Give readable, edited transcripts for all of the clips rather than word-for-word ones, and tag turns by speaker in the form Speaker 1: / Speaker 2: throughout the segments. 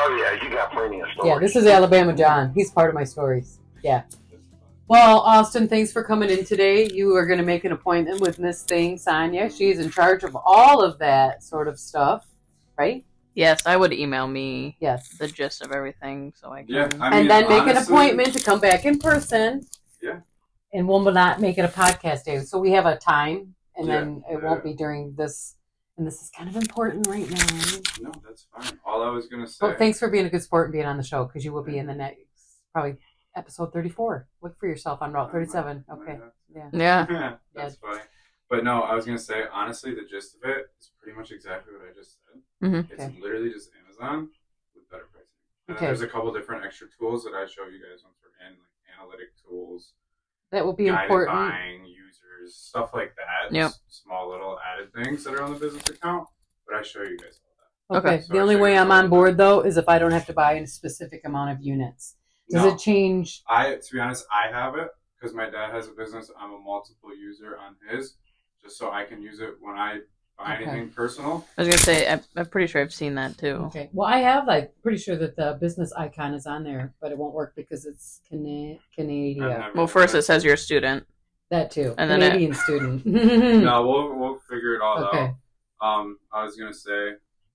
Speaker 1: Oh, yeah, you got plenty of stories.
Speaker 2: Yeah, this is Alabama John. He's part of my stories. Yeah. Well, Austin, thanks for coming in today. You are going to make an appointment with Miss Thing, Sonia. She's in charge of all of that sort of stuff, right?
Speaker 3: Yes, I would email me
Speaker 2: Yes.
Speaker 3: the gist of everything so I can.
Speaker 4: Yeah,
Speaker 2: and then make an appointment to come back in person.
Speaker 4: Yeah.
Speaker 2: And we'll not make it a podcast day. So we have a time, and then it won't be during this. And this is kind of important right now.
Speaker 4: No, that's fine. All I was going to say.
Speaker 2: Well, thanks for being a good sport and being on the show, because you will be in the next, probably, episode 34. Look for yourself on Route 37. Okay.
Speaker 3: Yeah.
Speaker 4: That's funny. But no, I was going to say, honestly, the gist of it is pretty much exactly what I just said.
Speaker 3: Mm-hmm.
Speaker 4: It's literally just Amazon with better pricing. And
Speaker 2: Okay.
Speaker 4: there's a couple different extra tools that I show you guys once we're in, like analytic tools,
Speaker 2: That will be
Speaker 4: guided
Speaker 2: important.
Speaker 4: buying, users, stuff like that.
Speaker 3: Yep.
Speaker 4: Small little added things that are on the business account. But I show you guys all
Speaker 2: Okay.
Speaker 4: So
Speaker 2: The
Speaker 4: I
Speaker 2: only
Speaker 4: show
Speaker 2: way
Speaker 4: you
Speaker 2: I'm
Speaker 4: all
Speaker 2: on
Speaker 4: that.
Speaker 2: board, though, is if I don't have to buy a specific amount of units.
Speaker 4: that.
Speaker 2: Does
Speaker 4: No,
Speaker 2: it change?
Speaker 4: to be honest, I have it because my dad has a business. I'm a multiple user on his, just so I can use it when I buy
Speaker 2: Okay.
Speaker 4: anything personal.
Speaker 3: I was going to say, I'm pretty sure I've seen that too.
Speaker 2: Okay. Well, I have, pretty sure that the business icon is on there, but it won't work because it's Canadian.
Speaker 3: Well, first it says you're a student.
Speaker 2: That too.
Speaker 3: And then
Speaker 2: Canadian student.
Speaker 4: No, we'll figure it all
Speaker 2: Okay.
Speaker 4: out. I was gonna say,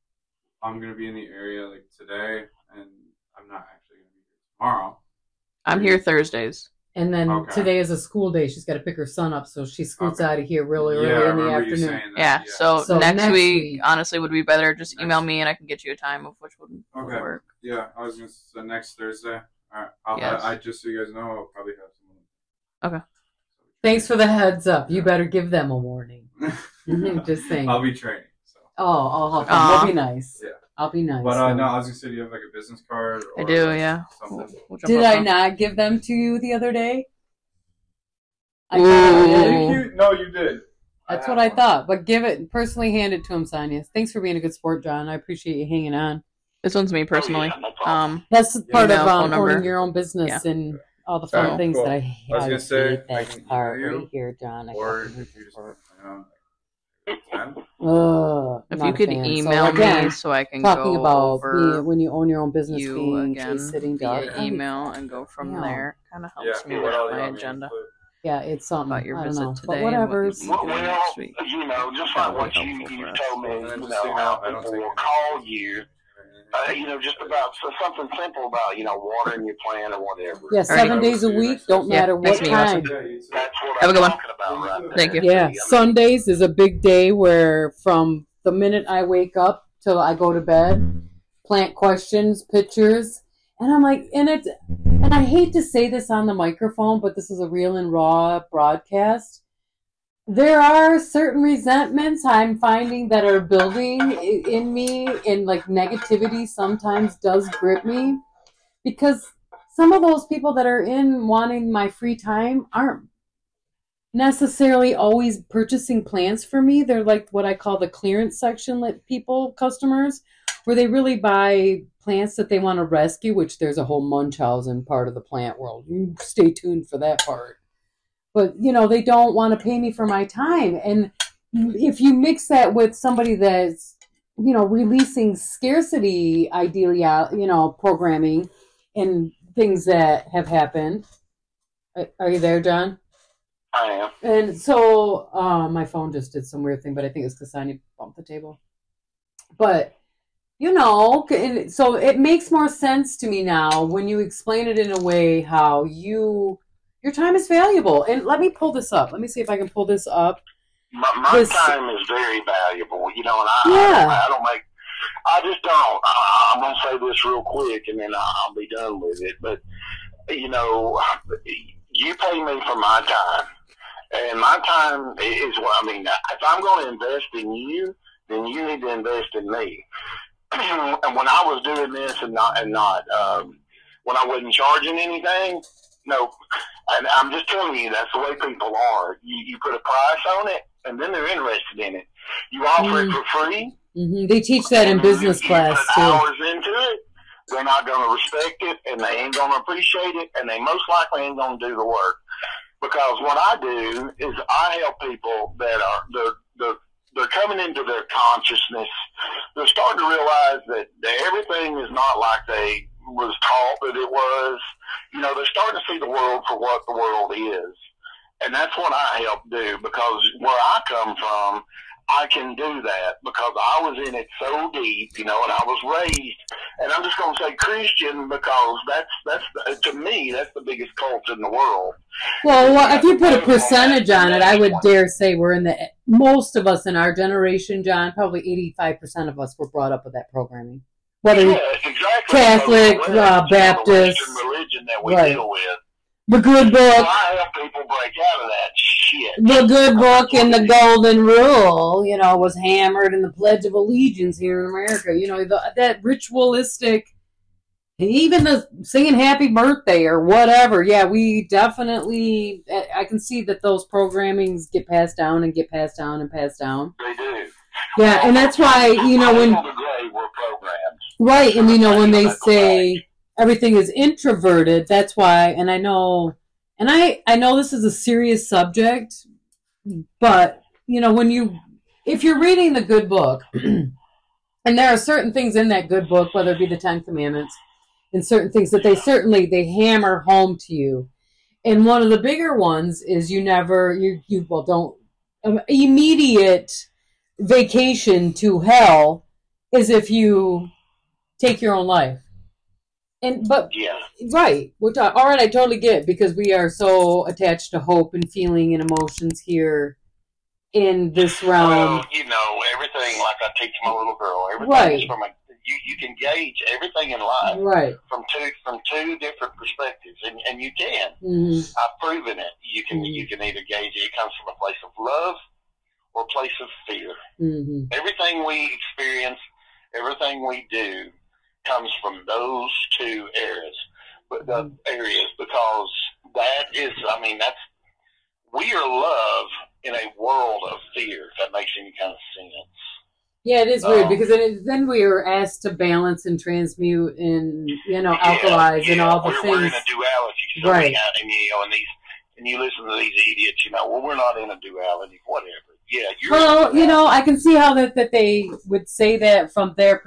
Speaker 4: I'm gonna be in the area like today, and I'm not actually gonna be here tomorrow.
Speaker 3: I'm here Thursdays.
Speaker 2: And then
Speaker 4: Okay.
Speaker 2: today is a school day. She's got to pick her son up, so she scoots
Speaker 4: Okay.
Speaker 2: out of here really
Speaker 4: Yeah, I
Speaker 2: early in the
Speaker 4: remember you
Speaker 2: afternoon.
Speaker 4: saying that,
Speaker 3: Yeah, so next week, honestly, would be better. Just email me and I can get you a time of which would
Speaker 4: Okay.
Speaker 3: work.
Speaker 4: Yeah, I was gonna say next Thursday. All right,
Speaker 3: Yes.
Speaker 4: I just so you guys know, I'll probably have someone.
Speaker 3: Okay.
Speaker 2: Thanks for the heads up. You better give them a warning. Just saying.
Speaker 4: I'll be training. So.
Speaker 2: I'll help them.
Speaker 3: Aw.
Speaker 2: We'll be nice.
Speaker 4: Yeah.
Speaker 2: I'll be nice.
Speaker 4: But no, I was gonna say, do you have like a business card? Or
Speaker 3: I do, yeah.
Speaker 4: Something.
Speaker 3: We'll jump
Speaker 2: Did
Speaker 3: up
Speaker 2: I
Speaker 3: on-
Speaker 2: not give them to you the other day? I
Speaker 3: Ooh.
Speaker 2: thought I did.
Speaker 4: No, you did.
Speaker 2: That's
Speaker 4: have
Speaker 2: what I
Speaker 4: one.
Speaker 2: thought. But give it, personally hand it to him, Sonia. Thanks for being a good sport, John. I appreciate you hanging on.
Speaker 3: This one's me personally.
Speaker 1: Oh, yeah, no problem.
Speaker 2: That's part
Speaker 3: Email,
Speaker 2: of
Speaker 3: phone number.
Speaker 2: owning your own business and all the fun
Speaker 3: So,
Speaker 2: things
Speaker 4: cool.
Speaker 2: that I
Speaker 4: I
Speaker 2: hate.
Speaker 4: was gonna say,
Speaker 2: hate
Speaker 4: I
Speaker 2: that
Speaker 4: can
Speaker 2: part
Speaker 4: email you,
Speaker 2: right here, John. I
Speaker 4: Or
Speaker 2: fucking hate
Speaker 4: if you
Speaker 2: that
Speaker 4: just
Speaker 2: part.
Speaker 4: plan.
Speaker 2: Ugh,
Speaker 3: If
Speaker 2: not
Speaker 3: you
Speaker 2: a
Speaker 3: could
Speaker 2: fan.
Speaker 3: email
Speaker 2: So, again,
Speaker 3: me so I can
Speaker 2: talking
Speaker 3: go
Speaker 2: about
Speaker 3: over
Speaker 2: when you own your own business,
Speaker 3: you
Speaker 2: being
Speaker 3: again
Speaker 2: sitting down.
Speaker 3: via email and go from
Speaker 2: Yeah.
Speaker 3: there. Kind of
Speaker 4: Yeah,
Speaker 3: helps me
Speaker 4: what
Speaker 3: with
Speaker 4: else you
Speaker 3: my
Speaker 4: want me to
Speaker 3: agenda
Speaker 4: include?
Speaker 2: Yeah, it's something.
Speaker 3: about your
Speaker 2: I don't
Speaker 3: visit
Speaker 2: know,
Speaker 3: today
Speaker 2: but
Speaker 3: and what
Speaker 2: whatever.
Speaker 3: you'll be doing
Speaker 1: Well,
Speaker 3: next week.
Speaker 1: you know, just
Speaker 3: That
Speaker 1: like
Speaker 3: would
Speaker 1: what
Speaker 3: be
Speaker 1: you
Speaker 3: helpful for us.
Speaker 1: told me,
Speaker 4: And then
Speaker 1: you
Speaker 4: just
Speaker 1: know,
Speaker 4: email.
Speaker 1: how
Speaker 4: I don't
Speaker 1: people
Speaker 4: take
Speaker 1: will
Speaker 4: any
Speaker 1: call
Speaker 4: pictures.
Speaker 1: you, you know, just about something simple about, you know, watering your plant or whatever.
Speaker 2: Yeah,
Speaker 3: Alrighty.
Speaker 2: 7 days a week, don't
Speaker 3: Yeah,
Speaker 2: matter
Speaker 3: nice
Speaker 2: what
Speaker 3: to meet you, Austin.
Speaker 2: time.
Speaker 4: Yeah, you too.
Speaker 1: That's what
Speaker 3: Have a
Speaker 1: I'm
Speaker 3: good one.
Speaker 1: talking about right there.
Speaker 3: Thank you.
Speaker 2: Yeah,
Speaker 1: I mean,
Speaker 2: Sundays is a big day where from the minute I wake up till I go to bed, plant questions, pictures, and I'm like, and I hate to say this on the microphone, but this is a real and raw broadcast. There are certain resentments I'm finding that are building in me, and like negativity sometimes does grip me, because some of those people that are in wanting my free time aren't necessarily always purchasing plants for me. They're like what I call the clearance section customers, where they really buy plants that they want to rescue, which there's a whole Munchausen part of the plant world. You stay tuned for that part. But, you know, they don't want to pay me for my time. And if you mix that with somebody that's, you know, releasing scarcity, ideally, you know, programming and things that have happened. Are you there, John?
Speaker 1: I am.
Speaker 2: And so my phone just did some weird thing, but I think it's because Sonia bumped the table. But, you know, so it makes more sense to me now when you explain it in a way how your time is valuable. And let me pull this up. Let me see if I can pull this up.
Speaker 1: My time is very valuable, you know, and
Speaker 2: Yeah.
Speaker 1: I don't make, I just don't. I'm going to say this real quick and then I'll be done with it. But, you know, you pay me for my time. And my time is what, I mean, if I'm going to invest in you, then you need to invest in me. And when I was doing this and not, when I wasn't charging anything, no, and I'm just telling you, that's the way people are. You put a price on it, and then they're interested in it. You offer it for free.
Speaker 2: Mm-hmm. They teach that in business class,
Speaker 1: you put
Speaker 2: too.
Speaker 1: hours into it, they're not going to respect it, and they ain't going to appreciate it, and they most likely ain't going to do the work. Because what I do is I help people that are they're coming into their consciousness. They're starting to realize that everything is not like world for what the world is. And that's what I help do, because where I come from, I can do that because I was in it so deep, you know, and I was raised, and I'm just going to say Christian because that's to me, that's the biggest cult in the world.
Speaker 2: Well, if you put a percentage on it, I would dare say we're in most of us in our generation, John, probably 85% of us were brought up with that programming. Whether
Speaker 1: exactly.
Speaker 2: Catholic, Baptist,
Speaker 1: the religion that we
Speaker 2: right.
Speaker 1: deal with.
Speaker 2: The good book.
Speaker 1: So I help people break out of that shit.
Speaker 2: The good book and the golden rule, you know, was hammered in the Pledge of Allegiance here in America. You know, that ritualistic, even the singing happy birthday or whatever. Yeah, we definitely, I can see that those programmings get passed down and get passed down and passed down.
Speaker 1: They do.
Speaker 2: Yeah, and that's why, you know, when,
Speaker 1: we're programmed.
Speaker 2: right, and you know, when they say everything is introverted, that's why, and I know this is a serious subject, but, you know, if you're reading the good book, and there are certain things in that good book, whether it be the Ten Commandments, and certain things that they hammer home to you. And one of the bigger ones is don't, immediate vacation to hell is if you take your own life. Right, which I totally get, because we are so attached to hope and feeling and emotions here in this realm.
Speaker 1: Well, you know, everything, like I teach my little girl, everything
Speaker 2: right.
Speaker 1: is from you can gauge everything in life
Speaker 2: right.
Speaker 1: from two different perspectives, and you can.
Speaker 2: Mm-hmm.
Speaker 1: I've proven it. You can either gauge it. It comes from a place of love or a place of fear.
Speaker 2: Mm-hmm.
Speaker 1: Everything we experience, everything we do, comes from those two areas. But the areas, because that is, I mean, we are love in a world of fear. If that makes any kind of sense.
Speaker 2: Yeah, it is weird, because then we are asked to balance and transmute and, you know, alkalize and all the things.
Speaker 1: We're in a duality, so
Speaker 2: right?
Speaker 1: And you listen to these idiots, you know, well, we're not in a duality, whatever. Yeah,
Speaker 2: well, you know, I can see how that they would say that from their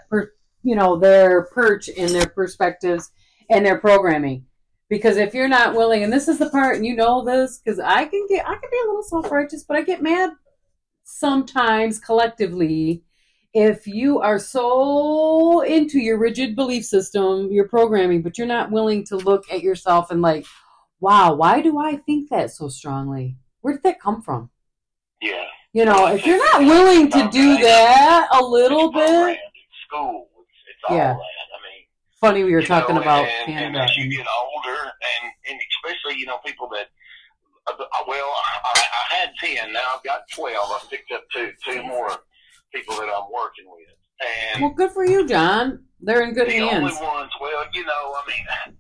Speaker 2: their perch and their perspectives and their programming. Because if you're not willing, and this is the part, and you know this, because I can be a little self-righteous, but I get mad sometimes collectively if you are so into your rigid belief system, your programming, but you're not willing to look at yourself and like, wow, why do I think that so strongly? Where did that come from?
Speaker 1: Yeah.
Speaker 2: You know, if you're not willing to do that a little bit.
Speaker 1: School, it's all that. I mean,
Speaker 2: funny we were talking about Canada.
Speaker 1: And as you get older, and especially, you know, people that, well, I had 10, now I've got 12. I've picked up two more people that I'm working with. And
Speaker 2: well, good for you, John. They're in good hands.
Speaker 1: The only ones, well, you know, I mean,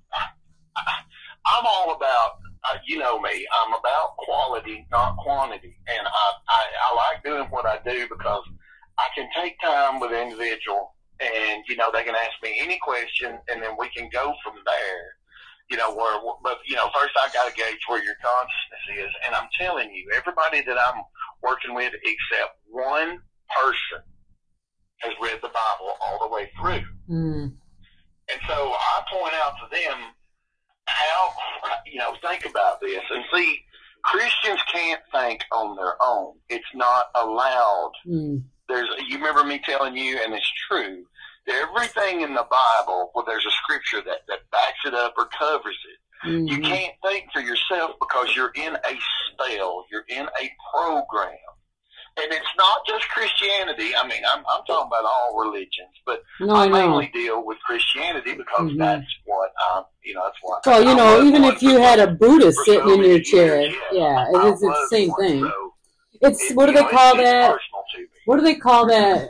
Speaker 1: I'm all about, you know me, I'm about quality, not quantity. And I like doing what I do because I can take time with an individual, and, you know, they can ask me any question, and then we can go from there. You know, but, you know, first I got to gauge where your consciousness is. And I'm telling you, everybody that I'm working with except one person has read the Bible all the way through.
Speaker 2: Mm.
Speaker 1: And so I point out to them how, you know, think about this. And see, Christians can't think on their own. It's not allowed.
Speaker 2: Mm.
Speaker 1: You remember me telling you, and it's true, everything in the Bible, well, there's a scripture that backs it up or covers it. Mm-hmm. You can't think for yourself because you're in a spell. You're in a program. And it's not just Christianity. I mean, I'm talking about all religions, but I mainly deal with Christianity because that's what that's what.
Speaker 2: Well, you know, even if you had a Buddhist sitting in your chair, it's the same thing. So it's what do they call that? What do they call that?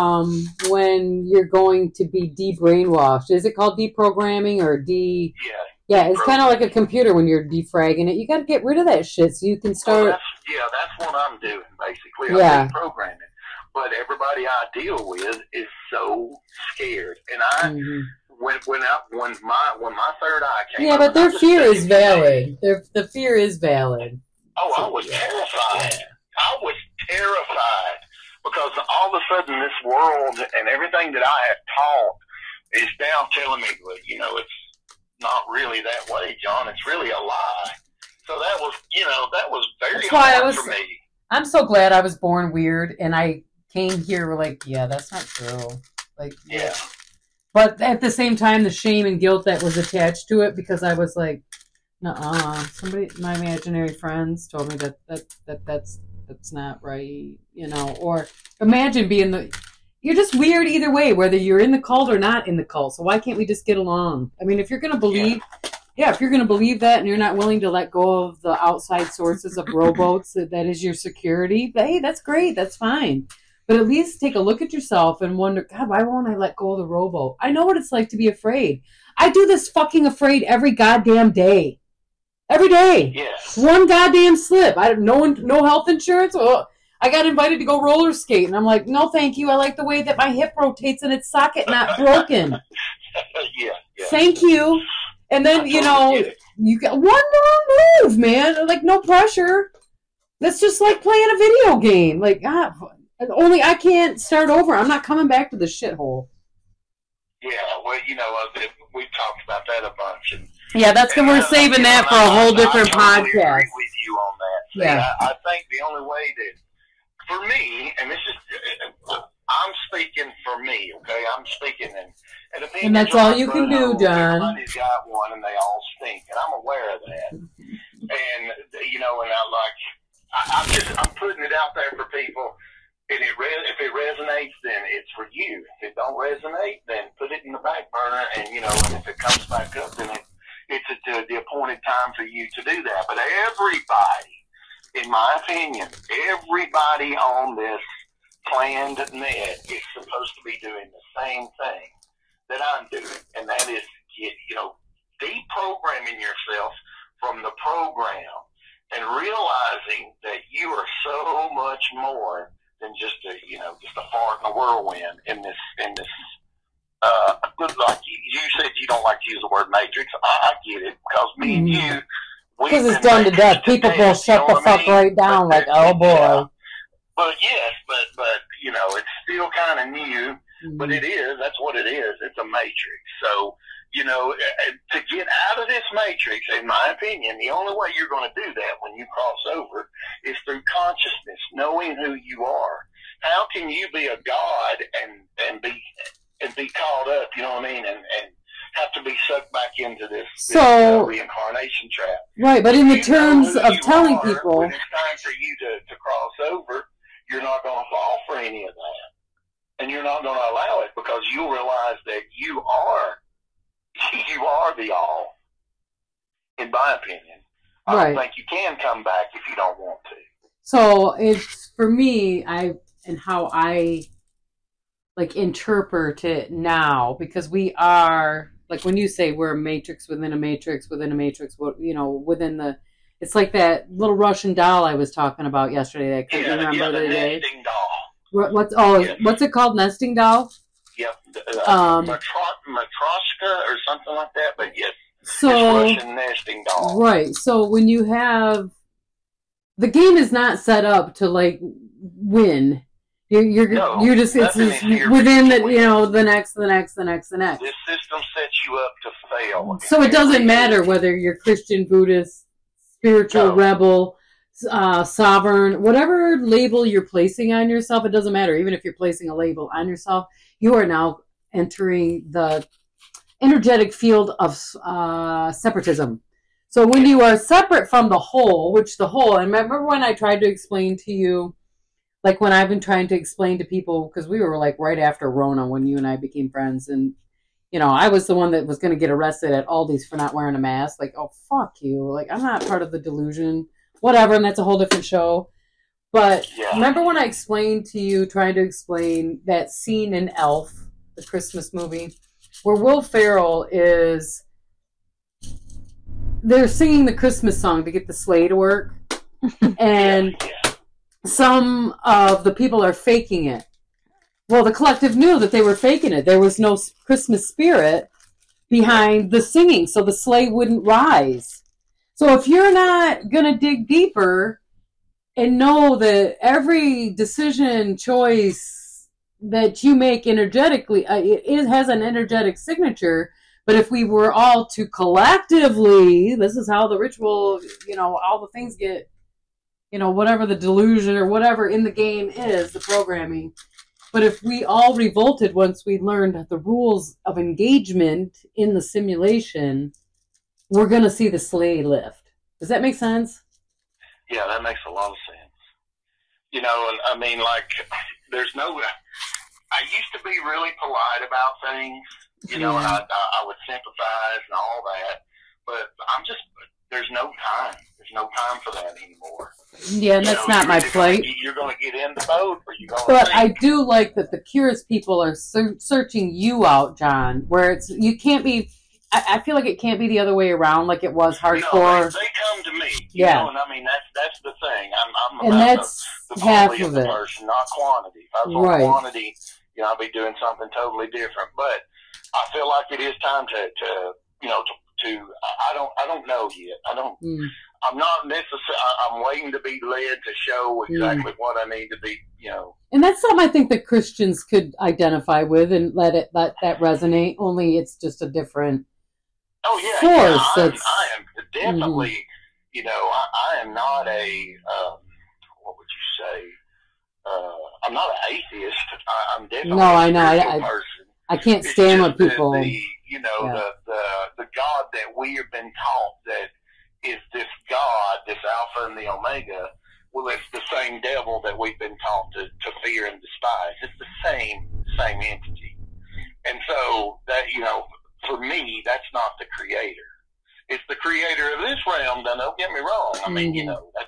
Speaker 2: When you're going to be de-brainwashed, is it called deprogramming or de? Yeah, it's kind of like a computer when you're defragging it. You got to get rid of that shit so you can start.
Speaker 1: Well, that's what I'm doing basically. I'm deprogramming. But everybody I deal with is so scared, and I when my third eye came.
Speaker 2: Yeah, but their fear is valid. The fear is valid.
Speaker 1: Oh, I was terrified. I was terrified. Because all of a sudden this world and everything that I had taught is now telling me, you know, it's not really that way, John. It's really a lie. So that was, that was very
Speaker 2: That's why
Speaker 1: hard for me.
Speaker 2: I'm so glad I was born weird, and I came here like, yeah, that's not true. Like,
Speaker 1: Yeah.
Speaker 2: But at the same time, the shame and guilt that was attached to it, because I was like, nuh-uh. Somebody, my imaginary friends told me that's not right, Or imagine you're just weird either way, whether you're in the cult or not in the cult. So why can't we just get along? I mean, if you're going to believe, if you're going to believe that, and you're not willing to let go of the outside sources of rowboats that is your security, hey, that's great. That's fine. But at least take a look at yourself and wonder, God, why won't I let go of the rowboat? I know what it's like to be afraid. I do this fucking afraid every goddamn day. Every day.
Speaker 1: Yes.
Speaker 2: One goddamn slip. I have no health insurance. Well, I got invited to go roller skate, and I'm like, no, thank you. I like the way that my hip rotates in its socket, not broken.
Speaker 1: Yeah.
Speaker 2: Thank you. And then, you got one wrong move, man. Like, no pressure. That's just like playing a video game. Like, only I can't start over. I'm not coming back to the shithole.
Speaker 1: Yeah, well, we've talked about that a bunch.
Speaker 2: Yeah, we're saving that for a whole different
Speaker 1: I totally
Speaker 2: podcast.
Speaker 1: agree with you on that. See,
Speaker 2: Yeah.
Speaker 1: I think the only way that, for me, and this is, I'm speaking for me, okay? I'm speaking,
Speaker 2: And that's all you can do, John.
Speaker 1: Everybody's got one, and they all stink, and I'm aware of that. And I'm putting it out there for people. And if it resonates, then it's for you. If it don't resonate, then put it in the back burner. And and if it comes back up, then it's the appointed time for you to do that. But everybody, in my opinion, everybody on this planned net is supposed to be doing the same thing that I'm doing, and that is deprogramming yourself from the program and realizing that you are so much more than just a fart in a whirlwind in this like you said, you don't like to use the word matrix. I get it, because me and you,
Speaker 2: because it's done to death. People will shut the fuck right down, like, oh boy.
Speaker 1: Yeah. But yes, but it's still kind of new. But it is. That's what it is. It's a matrix. So to get out of this matrix, in my opinion, the only way you're going to do that when you cross over is through consciousness, knowing who you are. How can you be a god and be caught up, you know what I mean, and have to be sucked back into this reincarnation trap?
Speaker 2: Right, but in the terms of telling people,
Speaker 1: when it's time for you to cross over, you're not going to fall for any of that, and you're not going to allow it, because you'll realize that you are the all, in my opinion. I don't think you can come back if you don't want to.
Speaker 2: So it's, for me, how I interpret it now, because we are, like, when you say we're a matrix within a matrix within a matrix, within the, it's like that little Russian doll I was talking about yesterday that I couldn't remember the day.
Speaker 1: Nesting doll.
Speaker 2: What's it called? Nesting doll?
Speaker 1: Yep. Matryoshka or something like that, but yes.
Speaker 2: So,
Speaker 1: Russian nesting doll.
Speaker 2: Right. So when you have, the game is not set up to win. You're just it's within the next.
Speaker 1: This system sets you up to fail.
Speaker 2: So it doesn't matter whether you're Christian, Buddhist, spiritual, rebel, sovereign, whatever label you're placing on yourself. It doesn't matter. Even if you're placing a label on yourself, you are now entering the energetic field of separatism. So when you are separate from the whole, and remember when I tried to explain to you, like when I've been trying to explain to people, because we were right after Rona when you and I became friends, and I was the one that was going to get arrested at Aldi's for not wearing a mask. Like, oh, fuck you. Like, I'm not part of the delusion. Whatever, and that's a whole different show. But remember when I explained to you, trying to explain that scene in Elf, the Christmas movie, where Will Ferrell they're singing the Christmas song to get the sleigh to work, and some of the people are faking it. Well, the collective knew that they were faking it. There was no Christmas spirit behind the singing, so the sleigh wouldn't rise. So if you're not going to dig deeper and know that every decision, choice that you make energetically, it has an energetic signature, But if we were all to collectively, this is how the ritual, all the things get, whatever the delusion or whatever in the game is, the programming. But if we all revolted once we learned the rules of engagement in the simulation, we're going to see the sleigh lift. Does that make sense?
Speaker 1: Yeah, that makes a lot of sense. And I mean, like, there's no... I used to be really polite about things, and I would sympathize and all that, but there's no time. There's no time for that anymore.
Speaker 2: Yeah, and that's not my plight.
Speaker 1: You're going to get in the boat, or you're going to...
Speaker 2: But I do like that the Curious people are searching you out, John, where you can't be... I feel like it can't be the other way around, like it was hardcore.
Speaker 1: No, they come to me.
Speaker 2: Yeah.
Speaker 1: And I mean, that's the thing. I'm
Speaker 2: and
Speaker 1: about
Speaker 2: that's
Speaker 1: the
Speaker 2: half
Speaker 1: quality
Speaker 2: of
Speaker 1: the
Speaker 2: it.
Speaker 1: person, not quantity. If I was on quantity, I'll be doing something totally different. But I feel like it is time to I don't know yet. I'm not necessarily. I'm waiting to be led to show exactly what I need to be.
Speaker 2: And that's something I think that Christians could identify with and let that resonate. Only it's just a different.
Speaker 1: Oh yeah,
Speaker 2: force.
Speaker 1: I am definitely. I am not a. What would you say? I'm not an atheist. I'm definitely
Speaker 2: I know.
Speaker 1: a spiritual person.
Speaker 2: I can't stand when people.
Speaker 1: The God that we have been taught that is this God, this Alpha and the Omega. Well, it's the same devil that we've been taught to fear and despise. It's the same entity, and so that for me, that's not the creator. It's the creator of this realm. Now, don't get me wrong. I mean, that's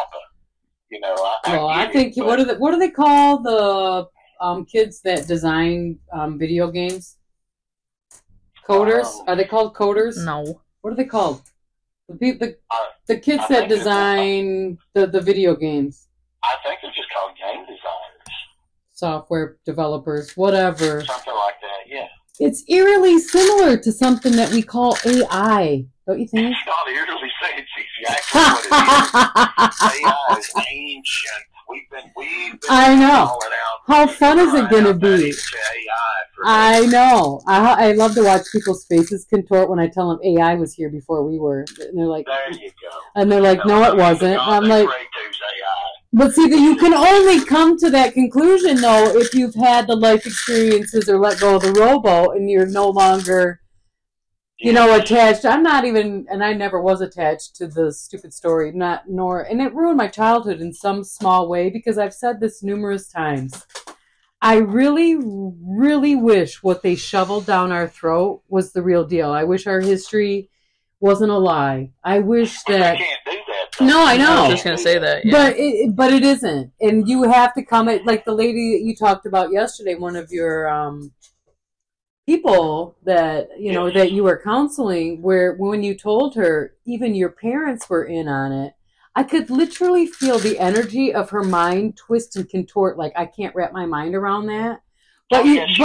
Speaker 1: Papa.
Speaker 2: I think what do they call the kids that design video games? Coders? Are they called coders?
Speaker 3: No.
Speaker 2: What are they called? The kids that design the video games.
Speaker 1: I think they're just called game designers.
Speaker 2: Software developers, whatever.
Speaker 1: Something like that, yeah.
Speaker 2: It's eerily similar to something that we call AI, don't you think?
Speaker 1: It's not eerily saying it's exactly what it is. AI is ancient. We've been
Speaker 2: I know.
Speaker 1: calling out.
Speaker 2: How fun is it going to be? I know. I love to watch people's faces contort when I tell them AI was here before we were. And they're like,
Speaker 1: there you go.
Speaker 2: And they're like, no, it wasn't. And I'm like,
Speaker 1: AI.
Speaker 2: but see, you can only come to that conclusion, though, if you've had the life experiences or let go of the robo and you're no longer, attached. I'm not even, and I never was attached to the stupid story, and it ruined my childhood in some small way because I've said this numerous times. I really, really wish what they shoveled down our throat was the real deal. I wish our history wasn't a lie. I wish that...
Speaker 1: They can't do that, though.
Speaker 2: No, I know.
Speaker 3: I was just going to say that, yeah.
Speaker 2: But it isn't. And you have to come at, like the lady that you talked about yesterday, one of your people that, that you were counseling, where when you told her, even your parents were in on it, I could literally feel the energy of her mind twist and contort. Like, I can't wrap my mind around that. But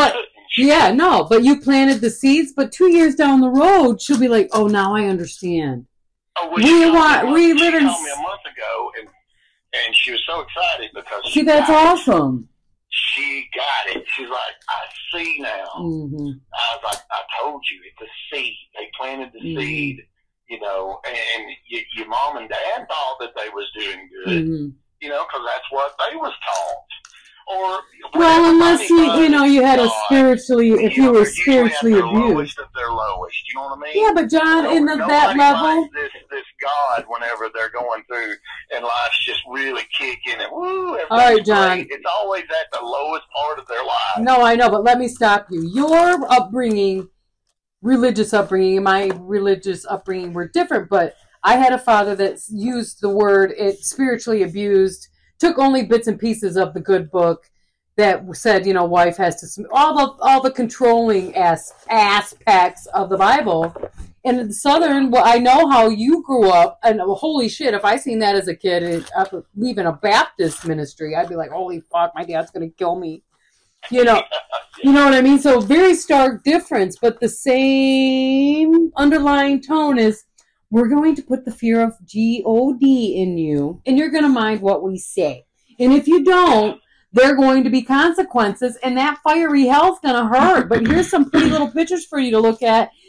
Speaker 2: but you planted the seeds. But 2 years down the road, she'll be like, "Oh, now I understand."
Speaker 1: Oh, she told me a month ago, and she was so excited because
Speaker 2: that's awesome.
Speaker 1: She got it. She's like, "I see now."
Speaker 2: Mm-hmm.
Speaker 1: I was like, "I told you, it's a seed. They planted the seed." And your mom and dad thought that they was doing good, because that's what they was taught. Or
Speaker 2: unless you had if you were spiritually abused.
Speaker 1: Lowest of their lowest, you know what I mean?
Speaker 2: Yeah, but John, that level,
Speaker 1: this God, whenever they're going through and life's just really kicking and woo,
Speaker 2: all right, John,
Speaker 1: great. It's always at the lowest part of their life.
Speaker 2: No, I know, but let me stop you. Your upbringing. Religious upbringing and my religious upbringing were different, but I had a father that used the word spiritually abused, took only bits and pieces of the good book that said, wife has to, all the controlling aspects of the Bible. And in the Southern, I know how you grew up, and holy shit, if I seen that as a kid, leaving a Baptist ministry, I'd be like, holy fuck, my dad's going to kill me. You know what I mean? So very stark difference, but the same underlying tone is we're going to put the fear of God in you, and you're going to mind what we say. And if you don't, there are going to be consequences, and that fiery hell's going to hurt. But here's some pretty little pictures for you to look at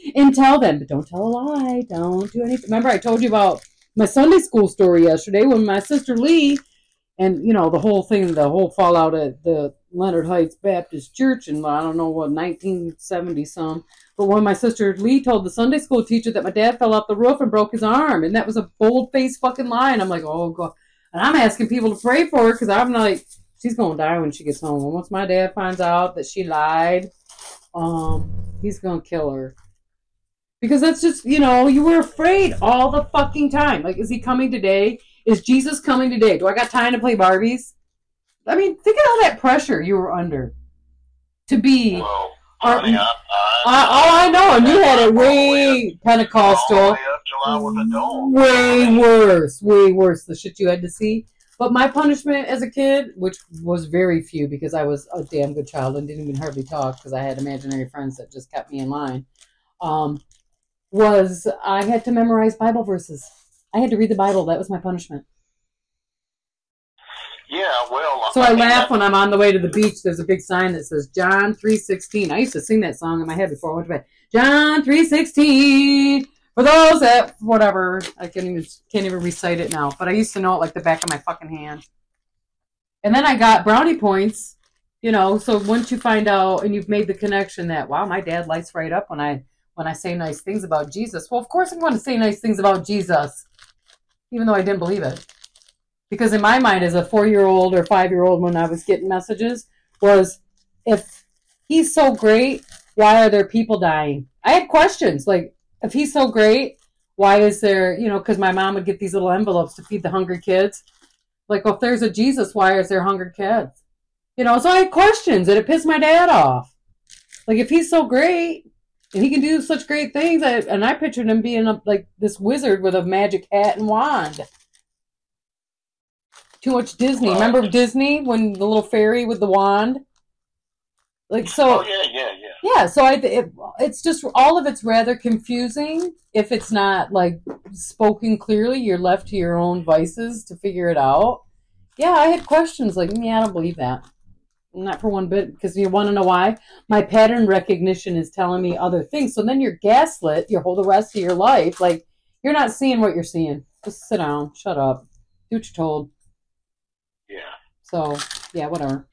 Speaker 2: And tell them, but don't tell a lie. Don't do anything. Remember, I told you about my Sunday school story yesterday when my sister Lee, and, you know, the whole thing, the whole fallout at the Leonard Heights Baptist Church in, I don't know what, 1970-some. But when my sister Lee told the Sunday school teacher that my dad fell off the roof and broke his arm, and that was a bold-faced fucking lie, and I'm like, oh, God. And I'm asking people to pray for her because I'm like, she's going to die when she gets home. And once my dad finds out that she lied, he's going to kill her. Because that's just, you know, you were afraid all the fucking time. Like, is he coming today? Is Jesus coming today? Do I got time to play Barbies? I mean, think of all that pressure you were under to be.
Speaker 1: Well, honey,
Speaker 2: I know, and you had it way Pentecostal.
Speaker 1: All the way up till I was adult.
Speaker 2: Way worse, the shit you had to see. But my punishment as a kid, which was very few because I was a damn good child and didn't even hardly talk because I had imaginary friends that just kept me in line, was I had to memorize Bible verses. I had to read the Bible. That was my punishment.
Speaker 1: Yeah, well.
Speaker 2: So I laugh when I'm on the way to the beach. There's a big sign that says John 3:16. I used to sing that song in my head before I went to bed. John 3:16. For those that, whatever, I can't even recite it now. But I used to know it like the back of my fucking hand. And then I got brownie points, you know. So once you find out and you've made the connection that, wow, my dad lights right up when I say nice things about Jesus. Well, of course I'm going to say nice things about Jesus, even though I didn't believe it. Because in my mind as a 4-year-old or 5-year-old when I was getting messages was, if he's so great, why are there people dying? I had questions like, if he's so great, why is there, you know, because my mom would get these little envelopes to feed the hungry kids. Like, well, if there's a Jesus, why is there hungry kids? You know, so I had questions and it pissed my dad off. Like, if he's so great and he can do such great things, and I pictured him being like this wizard with a magic hat and wand. Too much Disney. Remember Disney when the little fairy with the wand? Like, so.
Speaker 1: Oh, yeah.
Speaker 2: Yeah, so it's just, all of it's rather confusing if it's not, like, spoken clearly. You're left to your own vices to figure it out. Yeah, I had questions like, I don't believe that. Not for one bit, because you want to know why? My pattern recognition is telling me other things. So then you're gaslit the rest of your life. Like, you're not seeing what you're seeing. Just sit down, shut up, do what you're told.
Speaker 1: Yeah.
Speaker 2: So, yeah, whatever.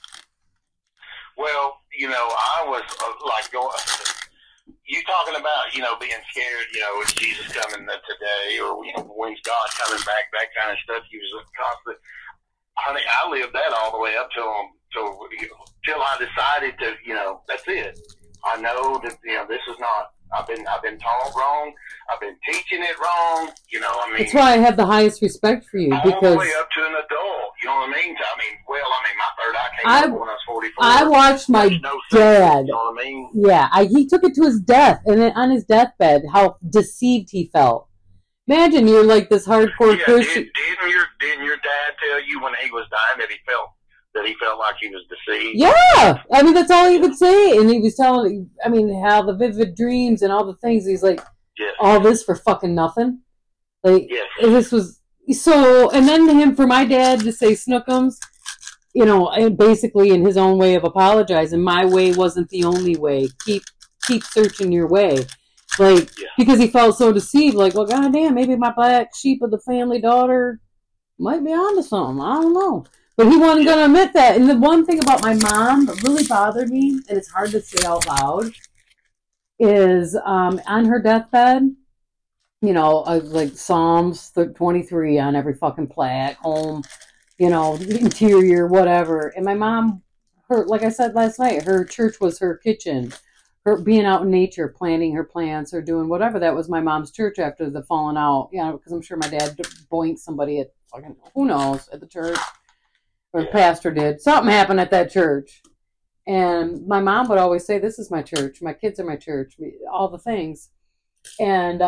Speaker 1: Well, you know, I was like going. You talking about, you know, being scared, you know, is Jesus coming today, or, you know, when's God coming back? That kind of stuff. He was constant. Honey, I lived that all the way up till I decided to, you know, that's it. I know that, you know, this is not. I've been taught wrong. I've been teaching it wrong. You know, I mean.
Speaker 2: That's why I have the highest respect for you, because
Speaker 1: all the way up to an adult. You know what I mean? My third eye came up when I was 44.
Speaker 2: I watched my dad.
Speaker 1: You know what I mean?
Speaker 2: Yeah, he took it to his death, and then on his deathbed, how deceived he felt. Imagine you're like this hardcore Christian.
Speaker 1: Didn't your dad tell you when he was dying that he felt like he was deceived?
Speaker 2: Yeah, I mean, that's all he would say, and he was telling, I mean, how the vivid dreams and all the things. He's like,
Speaker 1: yes.
Speaker 2: All this for fucking nothing. Like,
Speaker 1: yes.
Speaker 2: This was so, and then for my dad to say Snookums, you know, and basically in his own way of apologizing, my way wasn't the only way. Keep searching your way. Like, because he felt so deceived, like, well, goddamn, maybe my black sheep of the family daughter might be onto something. I don't know. But he wasn't going to admit that. And the one thing about my mom that really bothered me, and it's hard to say out loud, is on her deathbed, you know, like Psalms 23 on every fucking plaque, home, you know, interior, whatever. And my mom, like I said last night, her church was her kitchen. Her being out in nature, planting her plants or doing whatever. That was my mom's church after the falling out. You know, because I'm sure my dad boinked somebody at fucking, who knows, at the church. Or the pastor did. Something happened at that church. And my mom would always say, this is my church. My kids are my church. All the things. And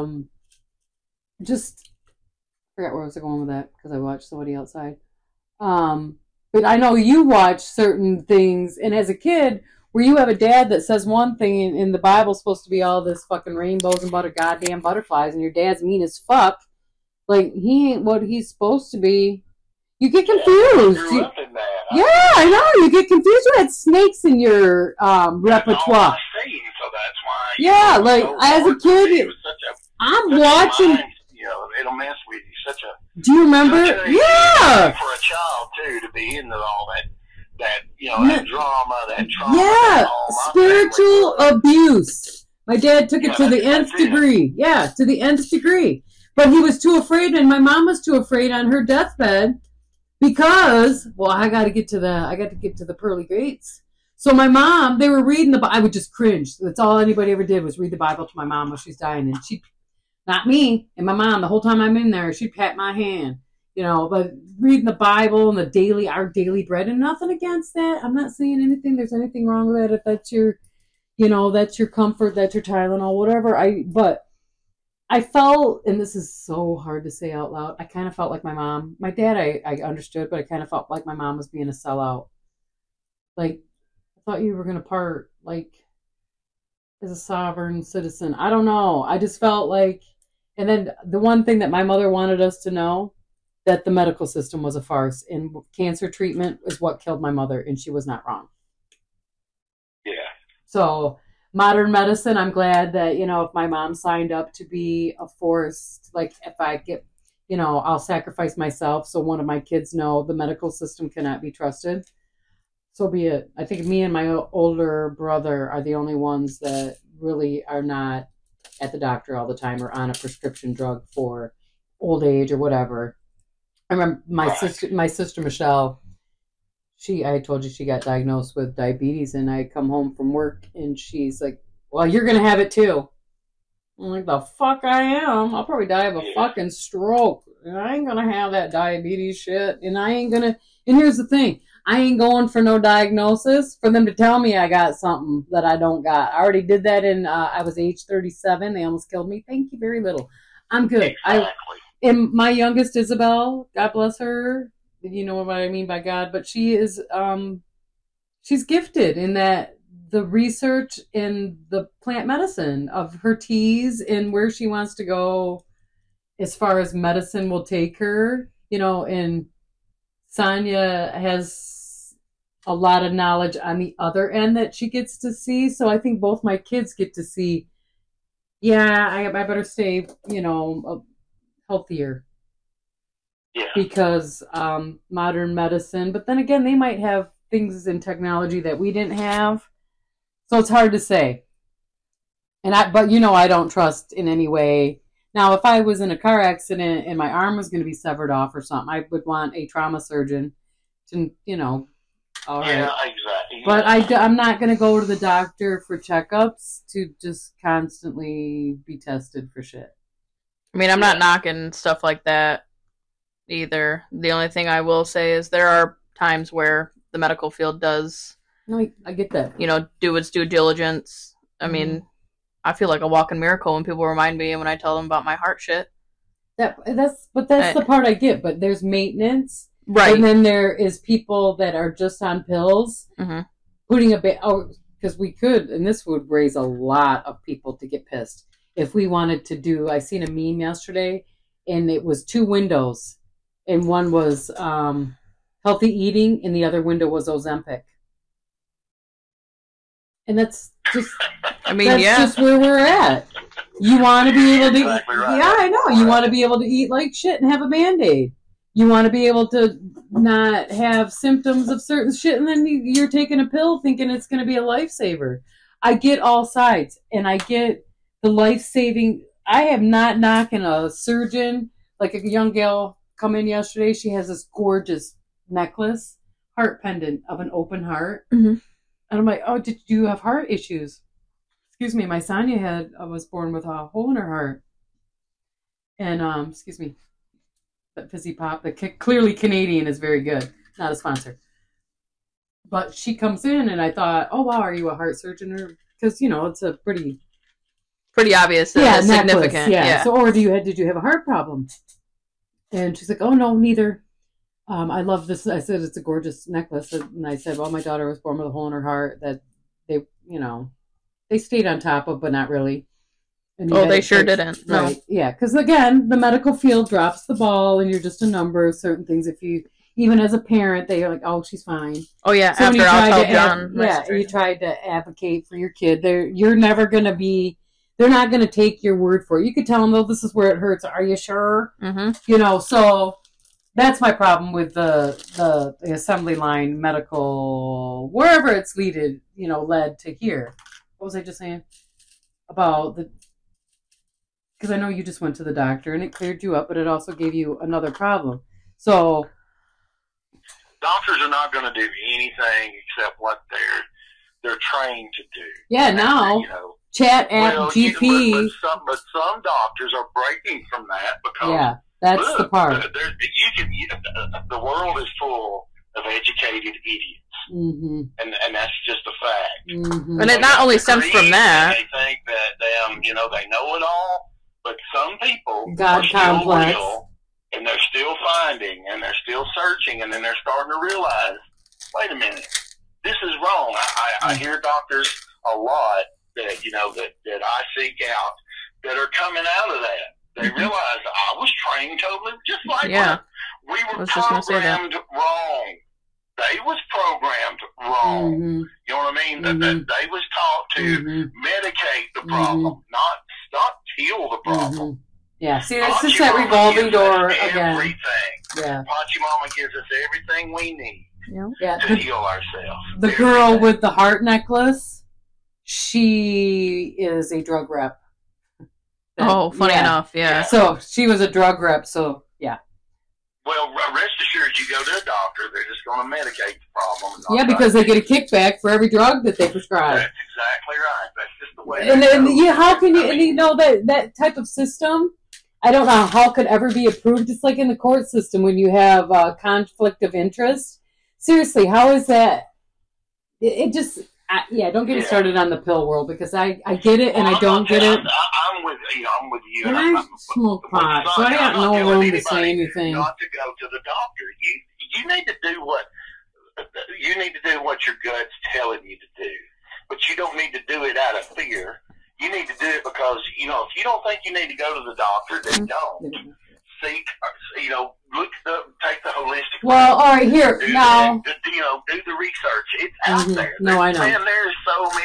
Speaker 2: just, I forgot where I was going with that because I watched somebody outside. But I know you watch certain things. And as a kid, where you have a dad that says one thing and the Bible's supposed to be all this fucking rainbows and goddamn butterflies, and your dad's mean as fuck. Like, he ain't what he's supposed to be. You get confused.
Speaker 1: I grew up in that.
Speaker 2: I know. You get confused. You had snakes in your repertoire.
Speaker 1: That's all I've seen, so that's why,
Speaker 2: Yeah, like, as a kid,
Speaker 1: it was
Speaker 2: I'm
Speaker 1: such
Speaker 2: watching.
Speaker 1: a mind, it'll mess with you.
Speaker 2: Do you remember?
Speaker 1: Such a
Speaker 2: Yeah.
Speaker 1: for a child too to be into all that that drama, that trauma.
Speaker 2: Yeah,
Speaker 1: that all my
Speaker 2: spiritual
Speaker 1: family
Speaker 2: abuse. My dad took it to the nth
Speaker 1: that's it.
Speaker 2: degree. Yeah, to the nth degree. But he was too afraid, and my mom was too afraid on her deathbed because, well, I got to get to the pearly gates. So my mom, they were reading the Bible. I would just cringe. That's all anybody ever did was read the Bible to my mom while she's dying, and she, not me, and my mom. The whole time I'm in there, she'd pat my hand. But reading the Bible and our daily bread, and nothing against that. I'm not saying anything. There's anything wrong with that. If that's your, that's your comfort, that's your Tylenol, whatever. But I felt, and this is so hard to say out loud, I kind of felt like my mom. My dad, I understood, but I kind of felt like my mom was being a sellout. Like, I thought you were going to part, like, as a sovereign citizen. I don't know. I just felt like, and then the one thing that my mother wanted us to know, that the medical system was a farce, and cancer treatment is what killed my mother, and she was not wrong.
Speaker 1: Yeah.
Speaker 2: So modern medicine, I'm glad that, if my mom signed up to be a force, like if I get, I'll sacrifice myself so one of my kids know the medical system cannot be trusted. So be it. I think me and my older brother are the only ones that really are not at the doctor all the time or on a prescription drug for old age or whatever. I remember my sister Michelle, I told you she got diagnosed with diabetes, and I come home from work and she's like, well, you're going to have it too. I'm like, the fuck I am. I'll probably die of a fucking stroke. And I ain't going to have that diabetes shit. And and here's the thing. I ain't going for no diagnosis for them to tell me I got something that I don't got. I already did that I was age 37. They almost killed me. Thank you very little. I'm good.
Speaker 1: Exactly.
Speaker 2: And my youngest Isabel, God bless her, you know what I mean by God, but she is, she's gifted in that the research in the plant medicine of her teas and where she wants to go as far as medicine will take her, and Sonia has a lot of knowledge on the other end that she gets to see. So I think both my kids get to see, I better stay, healthier.
Speaker 1: Yeah.
Speaker 2: Because modern medicine, but then again, they might have things in technology that we didn't have. So it's hard to say. But I don't trust in any way. Now, if I was in a car accident and my arm was going to be severed off or something, I would want a trauma surgeon to, all right.
Speaker 1: Yeah, exactly.
Speaker 2: But I'm not going to go to the doctor for checkups to just constantly be tested for shit.
Speaker 3: I mean, I'm not knocking stuff like that either. The only thing I will say is there are times where the medical field does,
Speaker 2: No, I get that.
Speaker 3: do its due diligence. I mean, I feel like a walking miracle when people remind me and when I tell them about my heart shit.
Speaker 2: That's the part I get. But there's maintenance,
Speaker 3: right?
Speaker 2: And then there is people that are just on pills, putting because we could, and this would raise a lot of people to get pissed if we wanted to do. I seen a meme yesterday, and it was 2 windows, and one was healthy eating, and the other window was Ozempic. And that's just, just where we're at. You want to be able to,
Speaker 1: Exactly right.
Speaker 2: yeah, I know. You want to be able to eat like shit and have a Band-Aid. You want to be able to not have symptoms of certain shit, and then you're taking a pill thinking it's going to be a lifesaver. I get all sides, and I get the life-saving. I am not knocking a surgeon. Like a young gal come in yesterday, she has this gorgeous necklace, heart pendant of an open heart.
Speaker 3: Mm-hmm.
Speaker 2: And I'm like, oh, did you have heart issues? Excuse me, my Sonia was born with a hole in her heart. And, excuse me, that fizzy pop, the clearly Canadian is very good. Not a sponsor. But she comes in, and I thought, oh, wow, are you a heart surgeon? Because, it's a pretty
Speaker 3: obvious.
Speaker 2: Necklace,
Speaker 3: significant. Yeah.
Speaker 2: So, or did you have a heart problem? And she's like, oh, no, neither. I love this. I said, it's a gorgeous necklace. And I said, well, my daughter was born with a hole in her heart that they stayed on top of, but not really. And
Speaker 3: they sure didn't. No.
Speaker 2: Right. Yeah. Because again, the medical field drops the ball, and you're just a number of certain things. If you even as a parent, they're like, "Oh, she's fine."
Speaker 3: Oh yeah,
Speaker 2: So when
Speaker 3: after
Speaker 2: you
Speaker 3: I'll
Speaker 2: try
Speaker 3: tell
Speaker 2: to
Speaker 3: John. my
Speaker 2: you
Speaker 3: situation.
Speaker 2: tried to advocate for your kid. You're never gonna be. They're not gonna take your word for it. You could tell them, "Though, this is where it hurts." Are you sure?
Speaker 3: Mm-hmm.
Speaker 2: So that's my problem with the assembly line medical, wherever it's led to here. What was I just saying about the? Because I know you just went to the doctor and it cleared you up, but it also gave you another problem. So
Speaker 1: doctors are not going to do anything except what they're trained to do.
Speaker 2: yeah, now chat at GP.
Speaker 1: But some doctors are breaking from that because
Speaker 2: Yeah, that's the part.
Speaker 1: The world is full of educated idiots.
Speaker 2: Mm-hmm.
Speaker 1: And that's just a fact.
Speaker 2: Mm-hmm.
Speaker 3: And it not only stems from that.
Speaker 1: They think that they know it all, but some people
Speaker 2: God
Speaker 1: are still
Speaker 2: complex.
Speaker 1: real, and they're still finding, and they're still searching, and then they're starting to realize, wait a minute, this is wrong. I hear doctors a lot that I seek out that are coming out of that. They realize I was trained totally just like we were programmed wrong. They was programmed wrong.
Speaker 2: Mm-hmm.
Speaker 1: You know what I mean?
Speaker 2: Mm-hmm.
Speaker 1: That they was taught to medicate the problem, not heal the problem.
Speaker 2: Mm-hmm. Yeah, see, it's just that revolving door again.
Speaker 1: Everything.
Speaker 2: Yeah.
Speaker 1: Pachi Mama gives us everything we need
Speaker 2: Yeah.
Speaker 1: to heal ourselves.
Speaker 2: The girl with the heart necklace, she is a drug rep.
Speaker 3: Funny enough, yeah.
Speaker 2: So she was a drug rep, so yeah.
Speaker 1: Well, rest assured, you go to a doctor, they're just going to medicate the problem.
Speaker 2: Yeah, because they get a kickback for every drug that they prescribe.
Speaker 1: That's exactly right. That's just the way.
Speaker 2: And how can you, that type of system, I don't know how it could ever be approved. It's like in the court system when you have conflict of interest. Seriously, how is that? It just, don't get me started on the pill world because I get it and I don't get it.
Speaker 1: I'm with you.
Speaker 2: And I smoke pot, so I got no room to say anything.
Speaker 1: Not to go to the doctor. You need to do what your gut's telling you to do, but you don't need to do it out of fear. You need to do it because if you don't think you need to go to the doctor, then don't. Seek, take the holistic.
Speaker 2: Well, all right, here now.
Speaker 1: Do the research. It's out there.
Speaker 2: No, I know.
Speaker 1: Man, there's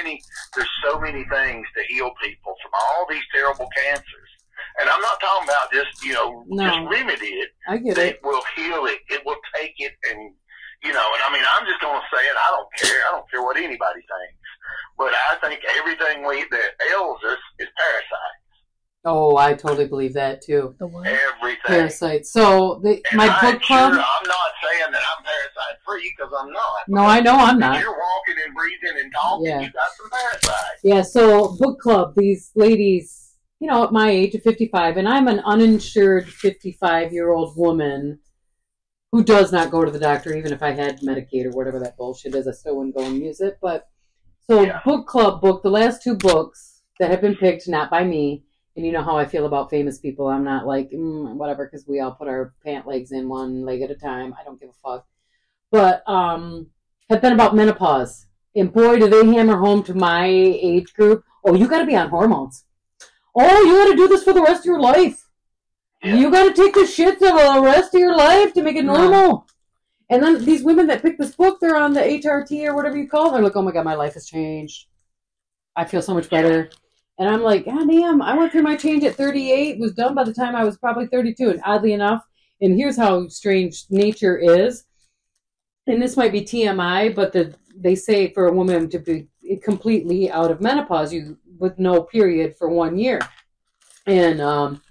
Speaker 1: so many things to heal people from all these terrible cancers. And I'm not talking about just remedy it.
Speaker 2: I get it.
Speaker 1: It will heal it. It will take it and I'm just going to say it. I don't care. I don't care what anybody thinks. But I think everything that ails us is parasites.
Speaker 2: Oh, I totally believe that too.
Speaker 1: Everything.
Speaker 2: Parasites. So my book club.
Speaker 1: Sure, I'm not saying that I'm parasite free because I'm not.
Speaker 2: No, I know I'm not.
Speaker 1: If you're walking and breathing and talking, you got some parasites.
Speaker 2: Yeah. So book club. These ladies, at my age of 55, and I'm an uninsured 55-year-old woman who does not go to the doctor, even if I had Medicaid or whatever that bullshit is. I still wouldn't go and use it. But book club book the last 2 books that have been picked not by me. And you know how I feel about famous people. I'm not like, whatever, because we all put our pant legs in one leg at a time. I don't give a fuck. But have been about menopause. And boy, do they hammer home to my age group. Oh, you got to be on hormones. Oh, you got to do this for the rest of your life. Yeah. You got to take this shit for the rest of your life to make it normal. And then these women that pick this book, they're on the HRT or whatever you call it. They're like, oh my God, my life has changed. I feel so much better. And I'm like, God damn, I went through my change at 38, was done by the time I was probably 32. And oddly enough, and here's how strange nature is, and this might be TMI, but they say for a woman to be completely out of menopause, with no period for 1 year. And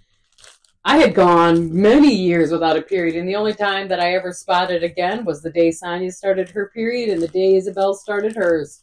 Speaker 2: I had gone many years without a period, and the only time that I ever spotted again was the day Sonia started her period and the day Isabel started hers.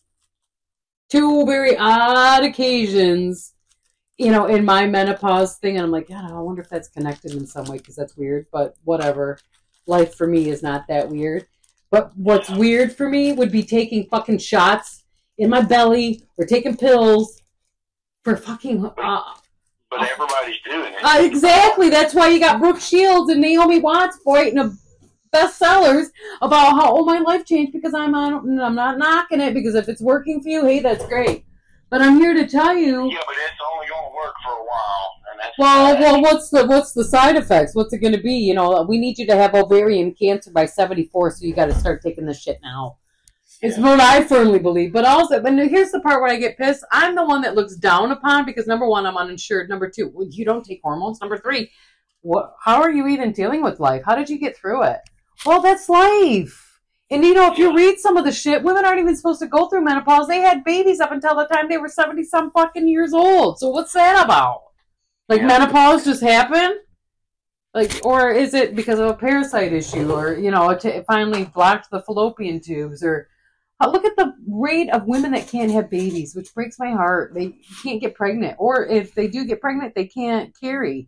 Speaker 2: 2 very odd occasions, in my menopause thing. And I'm like, God, I wonder if that's connected in some way because that's weird. But whatever. Life for me is not that weird. But what's weird for me would be taking fucking shots in my belly or taking pills for fucking...
Speaker 1: but everybody's doing it.
Speaker 2: Exactly. That's why you got Brooke Shields and Naomi Watts writing a bestsellers about how my life changed because I'm not knocking it because if it's working for you, hey, that's great. But I'm here to tell you.
Speaker 1: Yeah, but it's only going to work for a while, and
Speaker 2: Well, what's the side effects? What's it going to be? You know, we need you to have ovarian cancer by 74, so you got to start taking this shit now. It's what I firmly believe. But also, but here's the part where I get pissed. I'm the one that looks down upon because, number one, I'm uninsured. Number two, you don't take hormones. Number three, how are you even dealing with life? How did you get through it? Well, that's life. And, you know, if you read some of the shit, women aren't even supposed to go through menopause. They had babies up until the time they were 70-some fucking years old. So what's that about? Like, menopause just happened? Like, or is it because of a parasite issue? Or, you know, it finally blocked the fallopian tubes? Or look at the rate of women that can't have babies, which breaks my heart. They can't get pregnant. Or if they do get pregnant, they can't carry.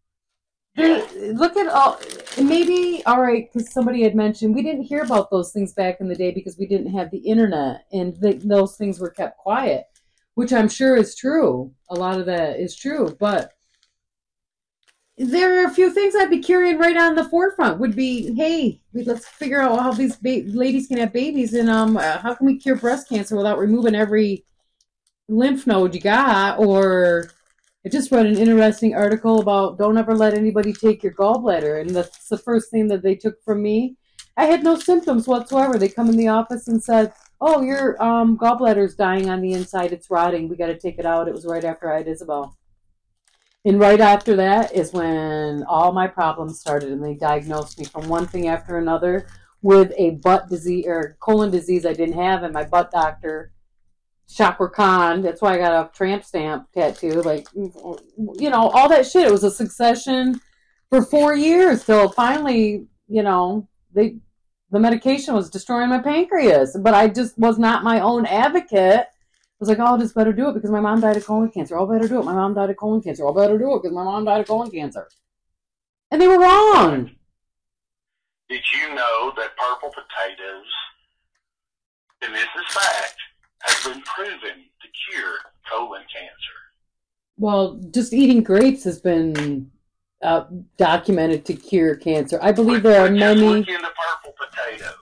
Speaker 2: Look at all, maybe, all right, because somebody had mentioned we didn't hear about those things back in the day because we didn't have the internet and those things were kept quiet, which I'm sure is true. A lot of that is true, but there are a few things I'd be carrying right on the forefront would be, hey, let's figure out how these ladies can have babies and how can we cure breast cancer without removing every lymph node you got. Or I just read an interesting article about don't ever let anybody take your gallbladder, and that's the first thing that they took from me. I had no symptoms whatsoever. They come in the office and said, oh, your gallbladder's dying on the inside. It's rotting. We got to take it out. It was right after I had Isabel. And right after that is when all my problems started, and they diagnosed me from one thing after another with a butt disease or colon disease I didn't have, and my butt doctor, Chakra Khan, that's why I got a tramp stamp tattoo, like, you know, all that shit. It was a succession for 4 years till finally, you know, the medication was destroying my pancreas, but I just was not my own advocate. I was like, oh, I just better do it because my mom died of colon cancer. Oh, better do it. My mom died of colon cancer. Oh, better do it because my mom died of colon cancer. And they were wrong.
Speaker 1: Did you know that purple potatoes, and this is fact, have been proven to cure colon cancer?
Speaker 2: Well, just eating grapes has been documented to cure cancer. I believe there are many.
Speaker 1: Look into purple potatoes.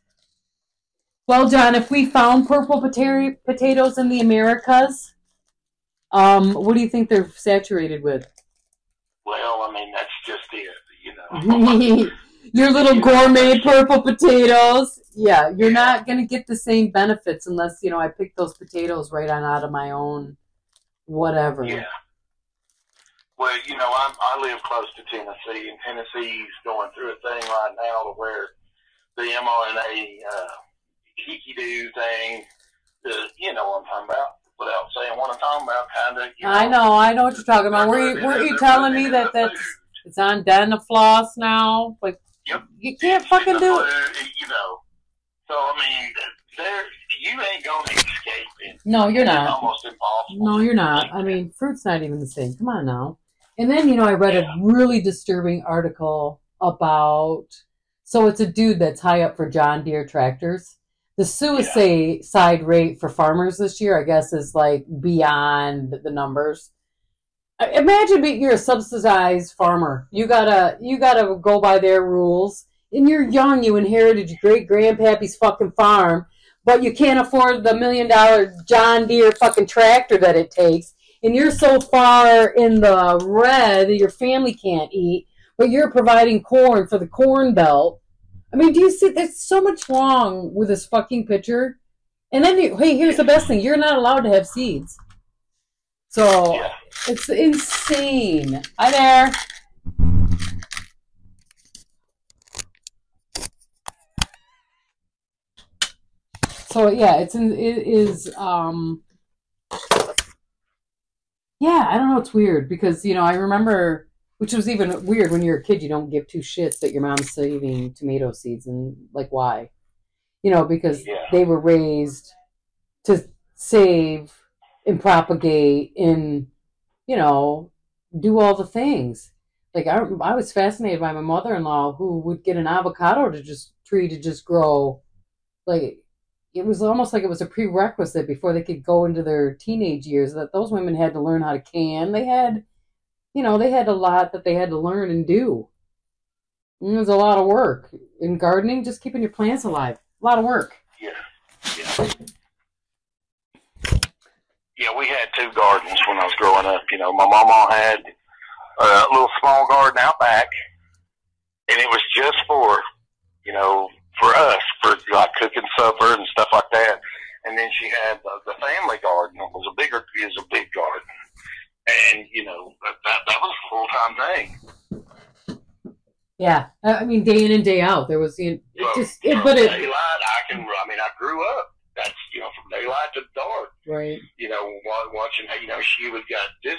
Speaker 2: Well, John, if we found purple potatoes in the Americas, what do you think they're saturated with?
Speaker 1: Well, I mean, that's just it, you know.
Speaker 2: Your little gourmet purple potatoes. Yeah, you're not going to get the same benefits unless, you know, I pick those potatoes right on out of my own whatever.
Speaker 1: Yeah. Well, you know, I live close to Tennessee, and Tennessee's going through a thing right now to where the mRNA hickey-do thing, you know what I'm talking about, without saying what I'm talking about, kind of.
Speaker 2: I know what you're talking about. Were you telling me that it's on Denafloss now? Like,
Speaker 1: yep.
Speaker 2: You can't fucking do it.
Speaker 1: You know, so I mean, you ain't gonna escape it.
Speaker 2: No, you're not.
Speaker 1: It's almost impossible.
Speaker 2: No, you're not. I mean, fruit's not even the same. Come on now. And then, you know, I read a really disturbing article about, so it's a dude that's high up for John Deere tractors. The suicide rate for farmers this year, I guess, is like beyond the numbers. Imagine you're a subsidized farmer. You gotta go by their rules. And you're young, you inherited your great grandpappy's fucking farm, but you can't afford the $1 million John Deere fucking tractor that it takes. And you're so far in the red that your family can't eat, but you're providing corn for the corn belt. I mean, do you see? There's so much wrong with this fucking picture. And then, hey, here's the best thing. You're not allowed to have seeds. So, it's insane. Hi there. So, yeah, I don't know, it's weird because, you know, I remember, which was even weird when you're a kid, you don't give two shits that your mom's saving tomato seeds, and like, why? You know, because they were raised to save and propagate and, you know, do all the things. Like, I was fascinated by my mother-in-law who would get an avocado tree to just grow. Like, it was almost like it was a prerequisite before they could go into their teenage years, that those women had to learn how to can. They had a lot that they had to learn and do. And it was a lot of work. In gardening, just keeping your plants alive. A lot of work.
Speaker 1: Yeah, we had 2 gardens when I was growing up. You know, my mama had a little small garden out back, and it was just for, you know, for us, for like cooking supper and stuff like that. And then she had the family garden. It was a big garden, and you know that was a full-time thing.
Speaker 2: Yeah, I mean, day in and day out, there was
Speaker 1: Daylight, I grew up. That's, you know, from daylight to dark.
Speaker 2: Right.
Speaker 1: You know, watching, you know, she would got this.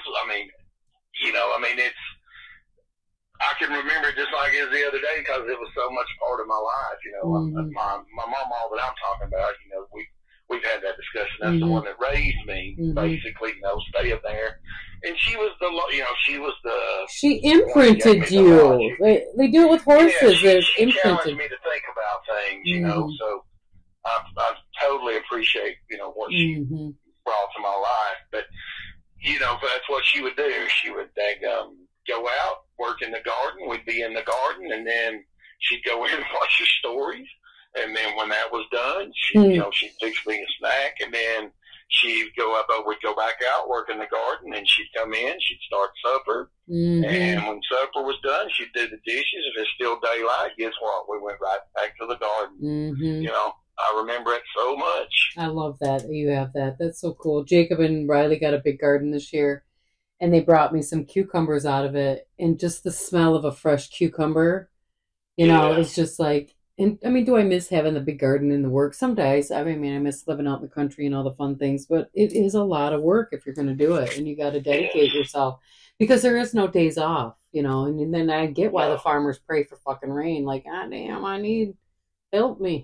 Speaker 1: I can remember it just like it was the other day because it was so much part of my life. You know, my mama that I'm talking about. You know, we've had that discussion. That's the one that raised me, basically. You know, staying there. And she was
Speaker 2: she imprinted you. They do it with horses.
Speaker 1: Yeah,
Speaker 2: she
Speaker 1: imprinted.
Speaker 2: Challenged
Speaker 1: me to think about things, you know. So I totally appreciate, you know, what she brought to my life. But you know, that's what she would do. She would go out, work in the garden. We'd be in the garden, and then she'd go in and watch the stories. And then when that was done, she'd fix me a snack, and then we'd go back out, work in the garden, and she'd come in, she'd start supper. And when supper was done, she'd do the dishes. If it's still daylight, guess what? We went right back to the garden. You know, I remember it so much.
Speaker 2: I love that you have that. That's so cool. Jacob and Riley got a big garden this year, and they brought me some cucumbers out of it. And just the smell of a fresh cucumber, you know, it's just like, and I mean, do I miss having the big garden in the work? Some days. I mean, I miss living out in the country and all the fun things, but it is a lot of work if you're going to do it, and you got to dedicate yourself because there is no days off, you know. And then I get why the farmers pray for fucking rain. Like, ah, damn, I need help me.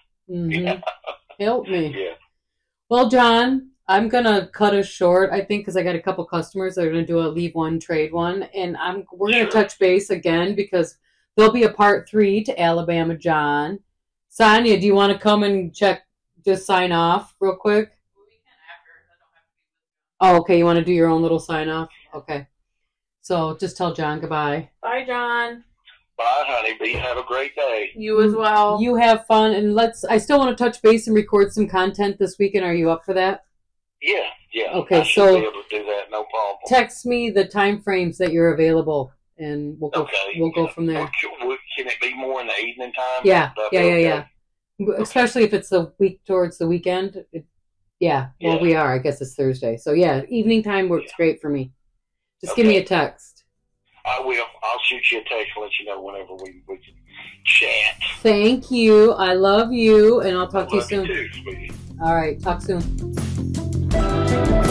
Speaker 2: Help me.
Speaker 1: Yeah.
Speaker 2: Well, John, I'm gonna cut us short. I think because I got a couple customers that are gonna do a leave one trade one, and we're gonna touch base again because there'll be a part 3 to Alabama John. Sonia, do you want to come and just sign off real quick?
Speaker 3: We can after.
Speaker 2: Oh, okay. You want to do your own little sign off? Okay. So just tell John goodbye.
Speaker 3: Bye, John.
Speaker 1: Bye, honeybee. Have a great day.
Speaker 3: You as well.
Speaker 2: You have fun, and I still want to touch base and record some content this weekend. Are you up for that?
Speaker 1: Yeah.
Speaker 2: Okay,
Speaker 1: I should be able to do that, no problem.
Speaker 2: Text me the time frames that you're available, and we'll go.
Speaker 1: Okay.
Speaker 2: We'll go from there.
Speaker 1: Can it be more in the evening time?
Speaker 2: Yeah. Especially if it's the week towards the weekend. Well, we are. I guess it's Thursday. So yeah, evening time works great for me. Just give me a text.
Speaker 1: I will. I'll shoot you a text and let you know whenever we can chat.
Speaker 2: Thank you. I love you, and I'll talk to you soon.
Speaker 1: You too, sweetie.
Speaker 2: All right. Talk soon.